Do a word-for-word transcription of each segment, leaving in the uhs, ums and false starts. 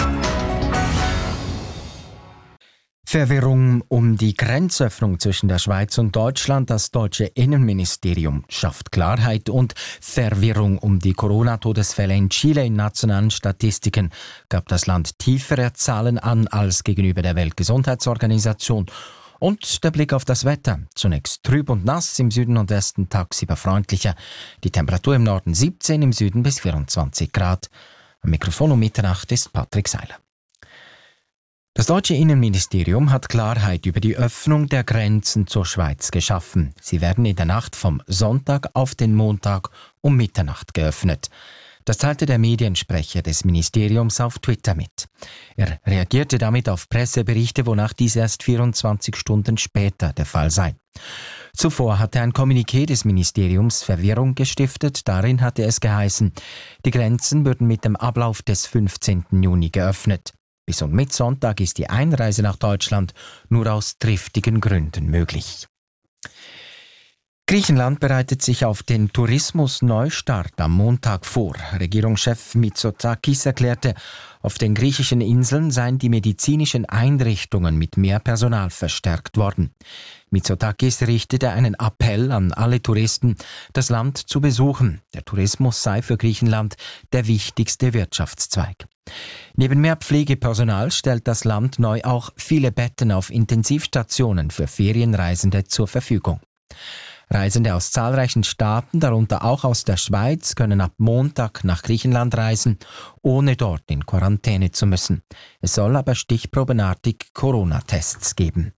Verwirrung um die Grenzöffnung zwischen der Schweiz und Deutschland. Das deutsche Innenministerium schafft Klarheit, und Verwirrung um die Corona-Todesfälle in Chile. In nationalen Statistiken gab das Land tiefere Zahlen an als gegenüber der Weltgesundheitsorganisation. Und der Blick auf das Wetter. Zunächst trüb und nass, im Süden und Westen tagsüber freundlicher. Die Temperatur im Norden siebzehn, im Süden bis vierundzwanzig Grad. Am Mikrofon um Mitternacht ist Patrick Seiler. Das deutsche Innenministerium hat Klarheit über die Öffnung der Grenzen zur Schweiz geschaffen. Sie werden in der Nacht vom Sonntag auf den Montag um Mitternacht geöffnet. Das teilte der Mediensprecher des Ministeriums auf Twitter mit. Er reagierte damit auf Presseberichte, wonach dies erst vierundzwanzig Stunden später der Fall sei. Zuvor hatte ein Kommuniqué des Ministeriums Verwirrung gestiftet. Darin hatte es geheißen, die Grenzen würden mit dem Ablauf des fünfzehnten Juni geöffnet. Bis und mit Sonntag ist die Einreise nach Deutschland nur aus triftigen Gründen möglich. Griechenland bereitet sich auf den Tourismusneustart am Montag vor. Regierungschef Mitsotakis erklärte, auf den griechischen Inseln seien die medizinischen Einrichtungen mit mehr Personal verstärkt worden. Mitsotakis richtete einen Appell an alle Touristen, das Land zu besuchen. Der Tourismus sei für Griechenland der wichtigste Wirtschaftszweig. Neben mehr Pflegepersonal stellt das Land neu auch viele Betten auf Intensivstationen für Ferienreisende zur Verfügung. Reisende aus zahlreichen Staaten, darunter auch aus der Schweiz, können ab Montag nach Griechenland reisen, ohne dort in Quarantäne zu müssen. Es soll aber stichprobenartig Corona-Tests geben.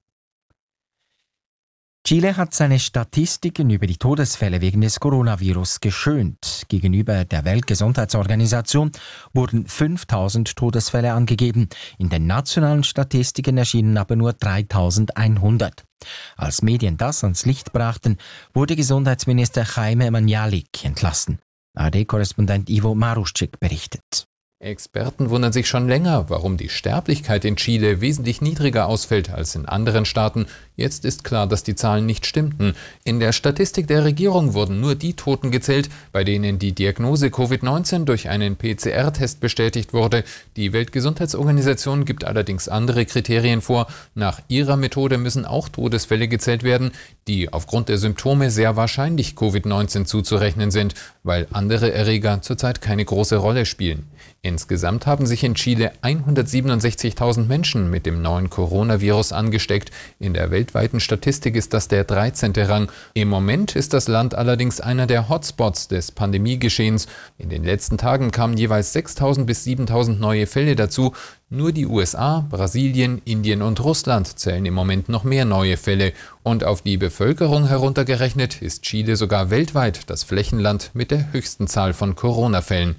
Chile hat seine Statistiken über die Todesfälle wegen des Coronavirus geschönt. Gegenüber der Weltgesundheitsorganisation wurden fünftausend Todesfälle angegeben. In den nationalen Statistiken erschienen aber nur dreitausendeinhundert. Als Medien das ans Licht brachten, wurde Gesundheitsminister Jaime Mañalik entlassen. A R D-Korrespondent Ivo Maruschik berichtet. Experten wundern sich schon länger, warum die Sterblichkeit in Chile wesentlich niedriger ausfällt als in anderen Staaten. Jetzt ist klar, dass die Zahlen nicht stimmten. In der Statistik der Regierung wurden nur die Toten gezählt, bei denen die Diagnose Covid neunzehn durch einen P C R-Test bestätigt wurde. Die Weltgesundheitsorganisation gibt allerdings andere Kriterien vor. Nach ihrer Methode müssen auch Todesfälle gezählt werden, die aufgrund der Symptome sehr wahrscheinlich Covid neunzehn zuzurechnen sind, weil andere Erreger zurzeit keine große Rolle spielen. Insgesamt haben sich in Chile hundertsiebenundsechzigtausend Menschen mit dem neuen Coronavirus angesteckt. In der weltweiten Statistik ist das der dreizehnte Rang. Im Moment ist das Land allerdings einer der Hotspots des Pandemiegeschehens. In den letzten Tagen kamen jeweils sechstausend bis siebentausend neue Fälle dazu. Nur die U S A, Brasilien, Indien und Russland zählen im Moment noch mehr neue Fälle. Und auf die Bevölkerung heruntergerechnet ist Chile sogar weltweit das Flächenland mit der höchsten Zahl von Corona-Fällen.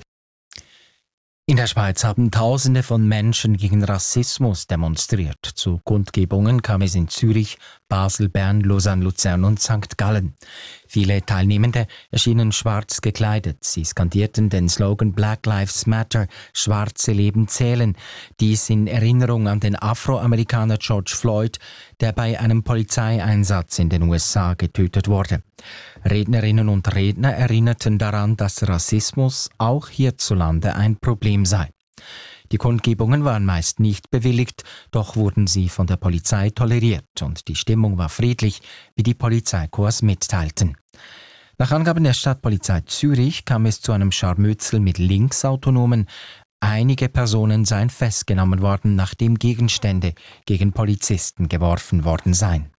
In der Schweiz haben Tausende von Menschen gegen Rassismus demonstriert. Zu Kundgebungen kam es in Zürich, Basel, Bern, Lausanne, Luzern und Sankt Gallen. Viele Teilnehmende erschienen schwarz gekleidet. Sie skandierten den Slogan Black Lives Matter, schwarze Leben zählen. Dies in Erinnerung an den Afroamerikaner George Floyd, der bei einem Polizeieinsatz in den U S A getötet wurde. Rednerinnen und Redner erinnerten daran, dass Rassismus auch hierzulande ein Problem sei. Die Kundgebungen waren meist nicht bewilligt, doch wurden sie von der Polizei toleriert und die Stimmung war friedlich, wie die Polizeikorps mitteilten. Nach Angaben der Stadtpolizei Zürich kam es zu einem Scharmützel mit Linksautonomen. Einige Personen seien festgenommen worden, nachdem Gegenstände gegen Polizisten geworfen worden seien.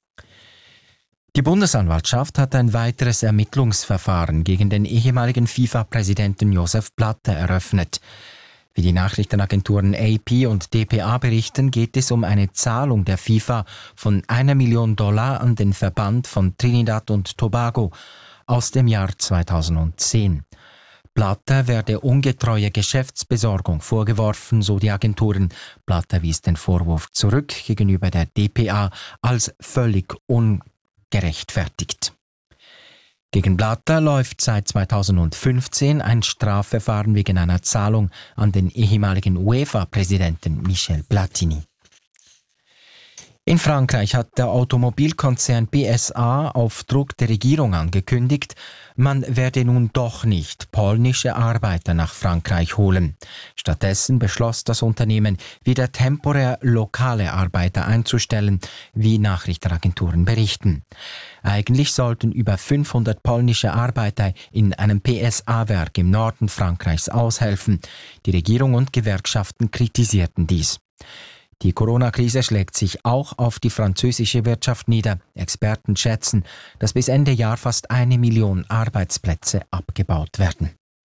Die Bundesanwaltschaft hat ein weiteres Ermittlungsverfahren gegen den ehemaligen FIFA-Präsidenten Joseph Blatter eröffnet. Wie die Nachrichtenagenturen A P und D P A berichten, geht es um eine Zahlung der FIFA von einer Million Dollar an den Verband von Trinidad und Tobago aus dem Jahr zweitausendzehn. Blatter werde ungetreue Geschäftsbesorgung vorgeworfen, so die Agenturen. Blatter wies den Vorwurf zurück gegenüber der D P A als völlig ungerechtfertigt. Gegen Blatter läuft seit zweitausendfünfzehn ein Strafverfahren wegen einer Zahlung an den ehemaligen UEFA-Präsidenten Michel Platini. In Frankreich hat der Automobilkonzern B S A auf Druck der Regierung angekündigt, man werde nun doch nicht polnische Arbeiter nach Frankreich holen. Stattdessen beschloss das Unternehmen, wieder temporär lokale Arbeiter einzustellen, wie Nachrichtenagenturen berichten. Eigentlich sollten über fünfhundert polnische Arbeiter in einem P S A-Werk im Norden Frankreichs aushelfen. Die Regierung und Gewerkschaften kritisierten dies. Die Corona-Krise schlägt sich auch auf die französische Wirtschaft nieder. Experten schätzen, dass bis Ende Jahr fast eine Million Arbeitsplätze abgebaut werden.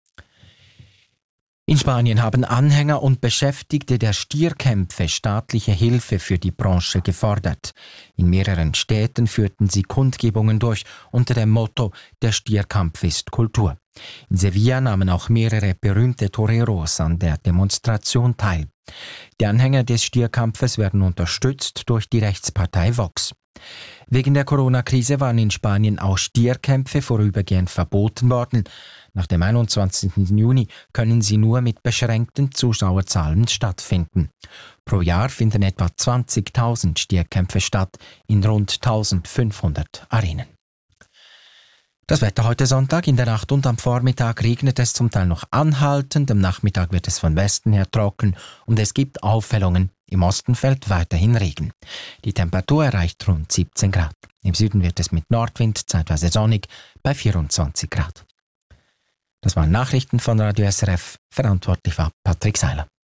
In Spanien haben Anhänger und Beschäftigte der Stierkämpfe staatliche Hilfe für die Branche gefordert. In mehreren Städten führten sie Kundgebungen durch unter dem Motto »Der Stierkampf ist Kultur«. In Sevilla nahmen auch mehrere berühmte Toreros an der Demonstration teil. Die Anhänger des Stierkampfes werden unterstützt durch die Rechtspartei Vox. Wegen der Corona-Krise waren in Spanien auch Stierkämpfe vorübergehend verboten worden. Nach dem einundzwanzigsten Juni können sie nur mit beschränkten Zuschauerzahlen stattfinden. Pro Jahr finden etwa zwanzigtausend Stierkämpfe statt in rund eintausendfünfhundert Arenen. Das Wetter heute Sonntag: in der Nacht und am Vormittag regnet es zum Teil noch anhaltend, am Nachmittag wird es von Westen her trocken und es gibt Aufhellungen. Im Osten fällt weiterhin Regen. Die Temperatur erreicht rund siebzehn Grad. Im Süden wird es mit Nordwind zeitweise sonnig bei vierundzwanzig Grad. Das waren Nachrichten von Radio S R F. Verantwortlich war Patrick Seiler.